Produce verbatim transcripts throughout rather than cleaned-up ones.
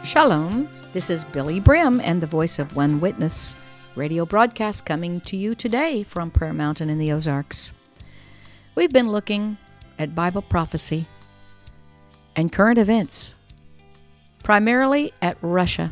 Shalom, this is Billy Brim and the Voice of One Witness radio broadcast coming to you today from Prayer Mountain in the Ozarks. We've been looking at Bible prophecy and current events, primarily at Russia,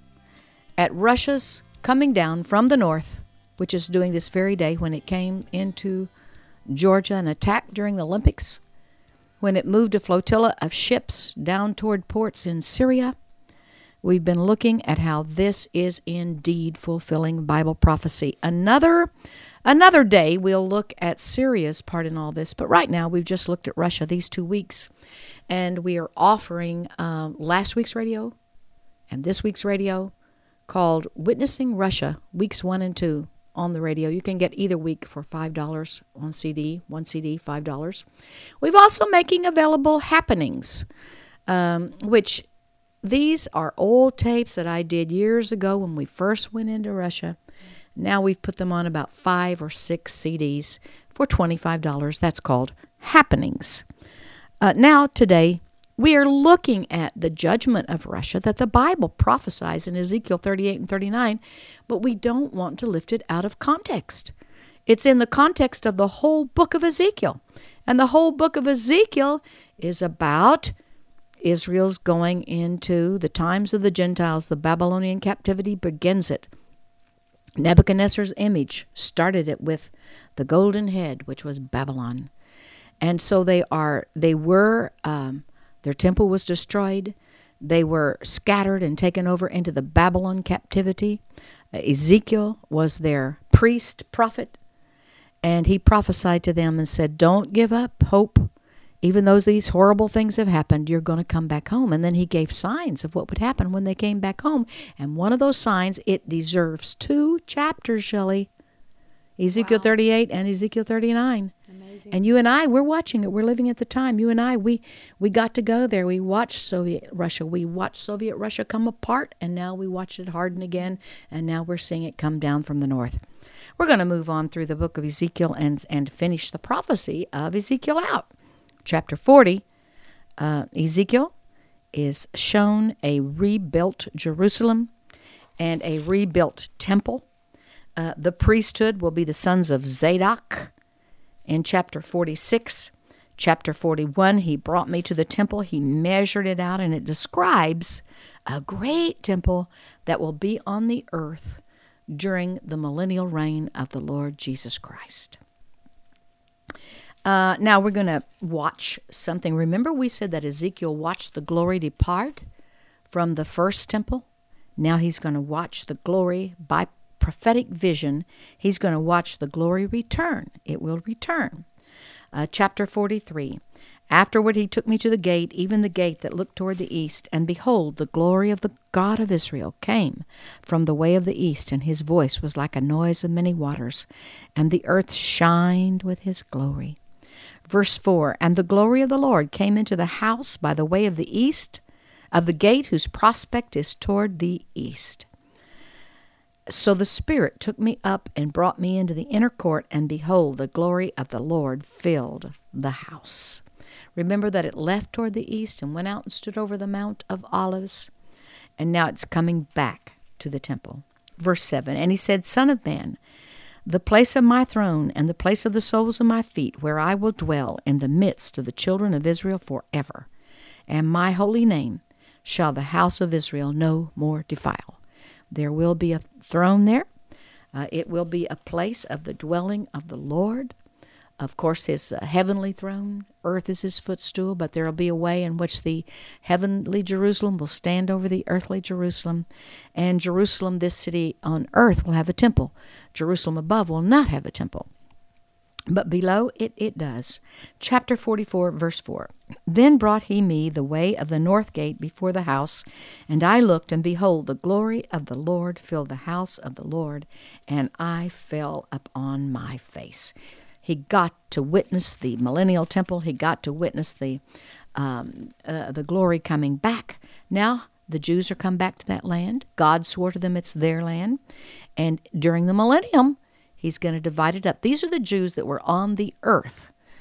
at Russia's coming down from the north, which is doing this very day when it came into Georgia and attacked during the Olympics, when it moved a flotilla of ships down toward ports in Syria. We've been looking at how this is indeed fulfilling Bible prophecy. Another another day we'll look at Syria's part in all this, but right now we've just looked at Russia these two weeks, and we are offering uh, last week's radio and this week's radio called Witnessing Russia, weeks one and two on the radio. You can get either week for five dollars on C D, one C D, five dollars. We've also making available happenings, um, which these are old tapes that I did years ago when we first went into Russia. Now we've put them on about five or six C Ds for twenty-five dollars. That's called Happenings. Uh, now, today, we are looking at the judgment of Russia that the Bible prophesies in Ezekiel thirty-eight and thirty-nine, but we don't want to lift it out of context. It's in the context of the whole book of Ezekiel. And the whole book of Ezekiel is about Israel's going into the times of the Gentiles. The Babylonian captivity begins it. Nebuchadnezzar's image started it with the golden head, which was Babylon. And so they are, they were, um, their temple was destroyed. They were scattered and taken over into the Babylon captivity. Uh, Ezekiel was their priest, prophet, and he prophesied to them and said, don't give up hope. Even though these horrible things have happened, you're going to come back home. And then he gave signs of what would happen when they came back home. And one of those signs, it deserves two chapters, Shelley. Ezekiel wow. thirty-eight and Ezekiel thirty-nine. Amazing. And you and I, we're watching it. We're living at the time. You and I, we, we got to go there. We watched Soviet Russia. We watched Soviet Russia come apart, and now we watched it harden again, and now we're seeing it come down from the north. We're going to move on through the book of Ezekiel and, and finish the prophecy of Ezekiel out. Chapter forty, uh, Ezekiel is shown a rebuilt Jerusalem and a rebuilt temple. Uh, the priesthood will be the sons of Zadok. In chapter forty-six, chapter forty-one, he brought me to the temple. He measured it out, and it describes a great temple that will be on the earth during the millennial reign of the Lord Jesus Christ. Uh, now we're going to watch something. Remember we said that Ezekiel watched the glory depart from the first temple? Now he's going to watch the glory by prophetic vision. He's going to watch the glory return. It will return. Uh, chapter forty-three. Afterward he took me to the gate, even the gate that looked toward the east, and behold, the glory of the God of Israel came from the way of the east, and his voice was like a noise of many waters, and the earth shined with his glory. Verse four, and the glory of the Lord came into the house by the way of the east, of the gate whose prospect is toward the east. So the Spirit took me up and brought me into the inner court, and behold, the glory of the Lord filled the house. Remember that it left toward the east and went out and stood over the Mount of Olives, and now it's coming back to the temple. Verse seven, and he said, Son of man, the place of my throne and the place of the soles of my feet, where I will dwell in the midst of the children of Israel forever. And my holy name shall the house of Israel no more defile. There will be a throne there. Uh, it will be a place of the dwelling of the Lord. Of course, his uh, heavenly throne, earth is his footstool, but there will be a way in which the heavenly Jerusalem will stand over the earthly Jerusalem, and Jerusalem, this city on earth, will have a temple. Jerusalem above will not have a temple, but below it it does. Chapter forty-four, verse four. Then brought he me the way of the north gate before the house, and I looked, and behold, the glory of the Lord filled the house of the Lord, and I fell upon my face. He got to witness the millennial temple. He got to witness the um, uh, the glory coming back. Now the Jews are come back to that land. God swore to them it's their land. And during the millennium, he's going to divide it up. These are the Jews that were on the earth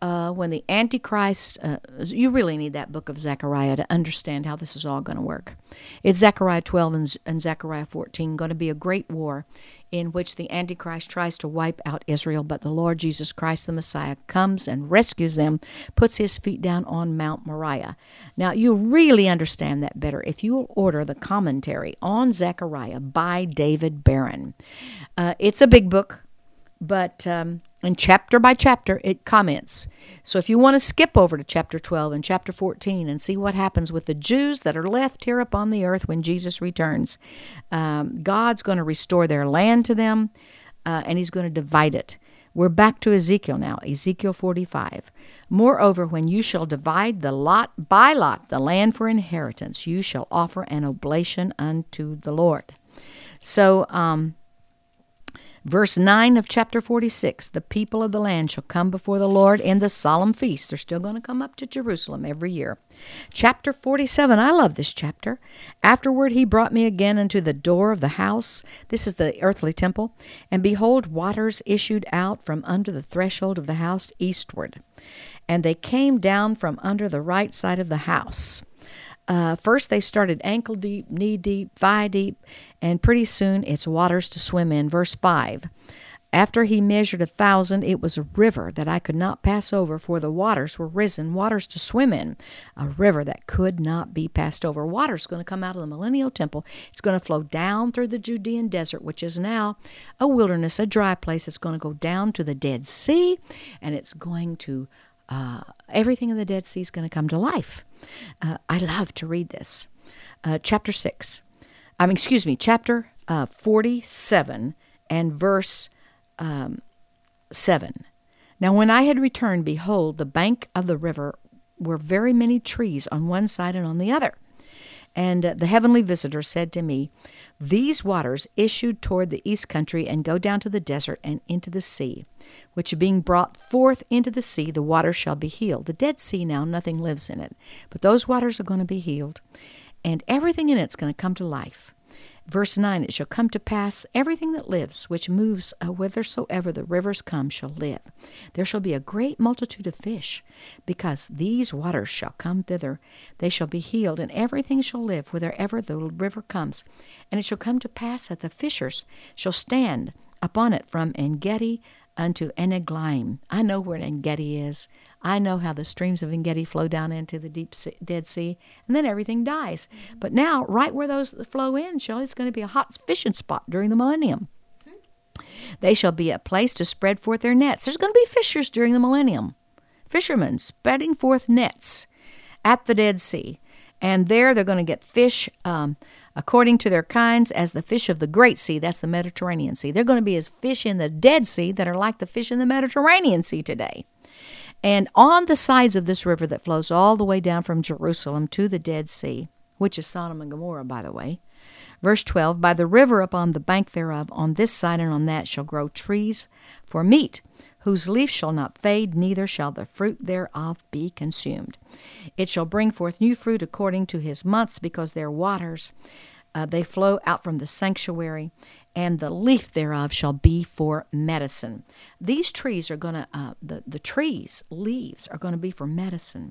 uh, when the Antichrist, uh, you really need that book of Zechariah to understand how this is all going to work. It's Zechariah twelve and, and Zechariah fourteen, going to be a great war in which the Antichrist tries to wipe out Israel, but the Lord Jesus Christ, the Messiah, comes and rescues them, puts his feet down on Mount Moriah. Now, you'll really understand that better if you'll order the commentary on Zechariah by David Barron. Uh, it's a big book, but um, and chapter by chapter, it comments. So if you want to skip over to chapter twelve and chapter fourteen and see what happens with the Jews that are left here upon the earth when Jesus returns, um, God's going to restore their land to them, uh, and he's going to divide it. We're back to Ezekiel now, Ezekiel forty-five. Moreover, when you shall divide the lot by lot the land for inheritance, you shall offer an oblation unto the Lord. So, um, verse nine of chapter forty-six, the people of the land shall come before the Lord in the solemn feast. They're still going to come up to Jerusalem every year. Chapter forty-seven, I love this chapter. Afterward he brought me again unto the door of the house. This is the earthly temple. And behold, waters issued out from under the threshold of the house eastward. And they came down from under the right side of the house. Uh, first they started ankle deep, knee deep, thigh deep, and pretty soon it's waters to swim in. Verse five, after he measured a thousand, it was a river that I could not pass over, for the waters were risen, waters to swim in, a river that could not be passed over. Water's going to come out of the Millennial Temple. It's going to flow down through the Judean desert, which is now a wilderness, a dry place. It's going to go down to the Dead Sea, and it's going to, uh, everything in the Dead Sea is going to come to life. Uh, I love to read this. Uh, chapter six. I mean, excuse me, chapter uh, forty-seven and verse um, seven. Now, when I had returned, behold, the bank of the river were very many trees on one side and on the other. And uh, the heavenly visitor said to me, these waters issued toward the east country and go down to the desert and into the sea, which being brought forth into the sea, the waters shall be healed. The Dead Sea now, nothing lives in it, but those waters are going to be healed, and everything in it's going to come to life. Verse nine, it shall come to pass, everything that lives, which moves uh, whithersoever the rivers come, shall live. There shall be a great multitude of fish, because these waters shall come thither. They shall be healed, and everything shall live whithersoever the river comes. And it shall come to pass that the fishers shall stand upon it from En-gedi unto Eneglaim. I know where En-gedi is. I know how the streams of En-gedi flow down into the deep sea, Dead Sea, and then everything dies. But now, right where those flow in, Shelley, it's going to be a hot fishing spot during the millennium. They shall be a place to spread forth their nets. There's going to be fishers during the millennium. Fishermen spreading forth nets at the Dead Sea. And there they're going to get fish um, according to their kinds as the fish of the Great Sea. That's the Mediterranean Sea. They're going to be as fish in the Dead Sea that are like the fish in the Mediterranean Sea today. And on the sides of this river that flows all the way down from Jerusalem to the Dead Sea, which is Sodom and Gomorrah, by the way, verse twelve, by the river upon the bank thereof, on this side and on that, shall grow trees for meat, whose leaf shall not fade, neither shall the fruit thereof be consumed. It shall bring forth new fruit according to his months, because their waters, uh, they flow out from the sanctuary, and the leaf thereof shall be for medicine. These trees are going to, uh, the, the trees, leaves, are going to be for medicine.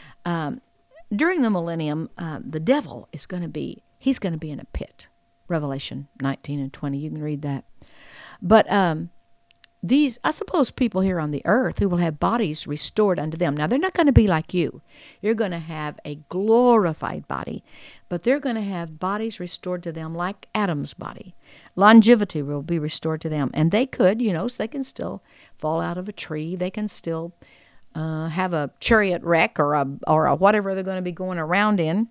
Um, during the millennium, uh, the devil is going to be, he's going to be in a pit. Revelation nineteen and twenty, you can read that. But um, these, I suppose, people here on the earth who will have bodies restored unto them. Now, they're not going to be like you. You're going to have a glorified body, but they're going to have bodies restored to them like Adam's body. Longevity will be restored to them. And they could, you know, so they can still fall out of a tree. They can still uh, have a chariot wreck or a, or a whatever they're going to be going around in.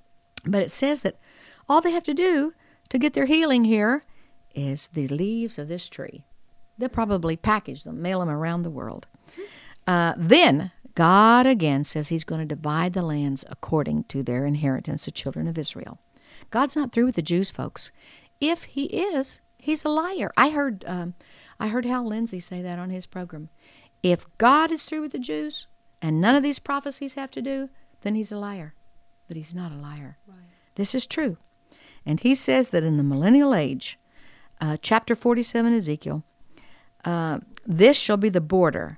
But it says that all they have to do to get their healing here is the leaves of this tree. They'll probably package them, mail them around the world. Uh, then God again says he's going to divide the lands according to their inheritance, the children of Israel. God's not through with the Jews, folks. If he is, he's a liar. I heard um, I heard Hal Lindsey say that on his program. If God is through with the Jews and none of these prophecies have to do, then he's a liar. But he's not a liar. Right. This is true. And he says that in the millennial age, uh, chapter forty-seven, Ezekiel, uh, this shall be the border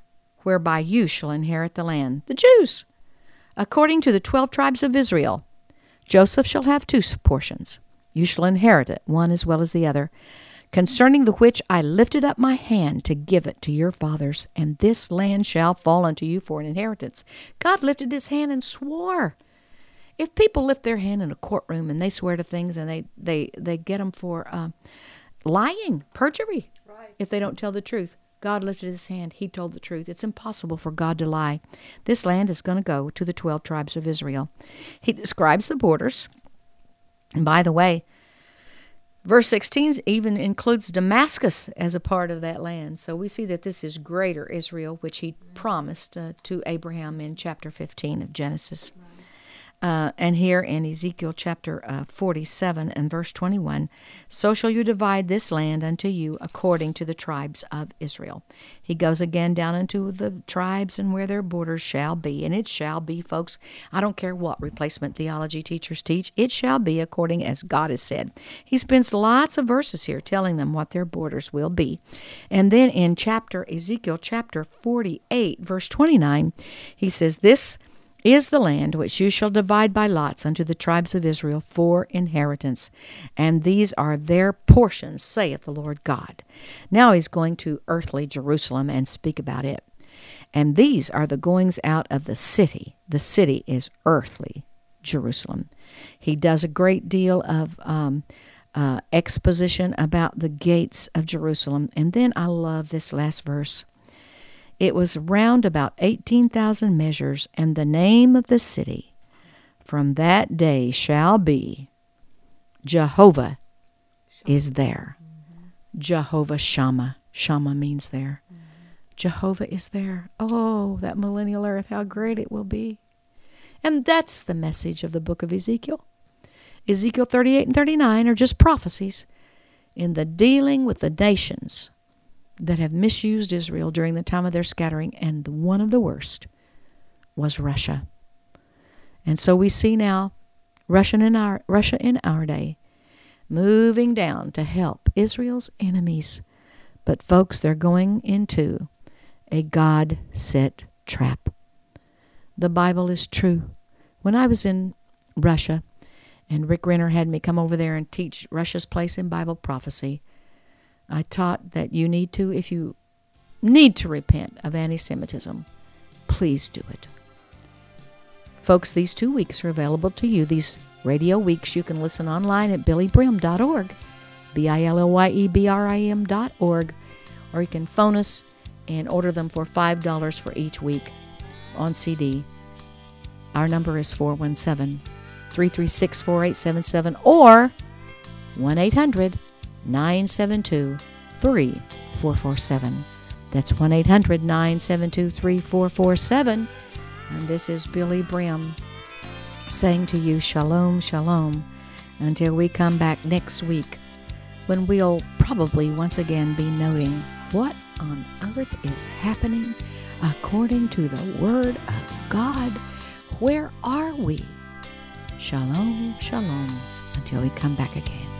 whereby you shall inherit the land. The Jews, according to the twelve tribes of Israel. Joseph shall have two portions. You shall inherit it, one as well as the other, concerning the which I lifted up my hand to give it to your fathers, and this land shall fall unto you for an inheritance. God lifted his hand and swore. If people lift their hand in a courtroom and they swear to things and they, they, they get them for uh, lying, perjury, right, if they don't tell the truth. God lifted his hand. He told the truth. It's impossible for God to lie. This land is going to go to the twelve tribes of Israel. He describes the borders. And by the way, verse sixteen even includes Damascus as a part of that land. So we see that this is greater Israel, which he promised uh, to Abraham in chapter fifteen of Genesis. Uh, and here in Ezekiel chapter uh, forty-seven and verse twenty-one, so shall you divide this land unto you according to the tribes of Israel. He goes again down into the tribes and where their borders shall be. And it shall be, folks, I don't care what replacement theology teachers teach, it shall be according as God has said. He spends lots of verses here telling them what their borders will be. And then in chapter Ezekiel chapter forty-eight, verse twenty-nine, he says, this is the land which you shall divide by lots unto the tribes of Israel for inheritance. And these are their portions, saith the Lord God. Now he's going to earthly Jerusalem and speak about it. And these are the goings out of the city. The city is earthly Jerusalem. He does a great deal of um, uh, exposition about the gates of Jerusalem. And then I love this last verse. It was round about eighteen thousand measures, and the name of the city from that day shall be Jehovah is there. Mm-hmm. Jehovah Shammah. Shammah means there. Mm-hmm. Jehovah is there. Oh, that millennial earth, how great it will be. And that's the message of the book of Ezekiel. Ezekiel thirty-eight and thirty-nine are just prophecies in the dealing with the nations that have misused Israel during the time of their scattering, and one of the worst was Russia. And so we see now Russia in our, Russia in our day moving down to help Israel's enemies. But folks, they're going into a God-set trap. The Bible is true. When I was in Russia, and Rick Renner had me come over there and teach Russia's place in Bible prophecy, I taught that you need to, if you need to repent of anti-Semitism, please do it. Folks, these two weeks are available to you. These radio weeks, you can listen online at billy brim dot org, B I L L Y E B R I M dot org, or you can phone us and order them for five dollars for each week on C D. Our number is four one seven, three three six, four eight seven seven or one eight hundred, nine seven two, three four four seven. That's one eight hundred, nine seven two, three four four seven. And this is Billy Brim saying to you, shalom, shalom, until we come back next week, when we'll probably once again be noting what on earth is happening according to the Word of God. Where are we? Shalom, shalom, until we come back again.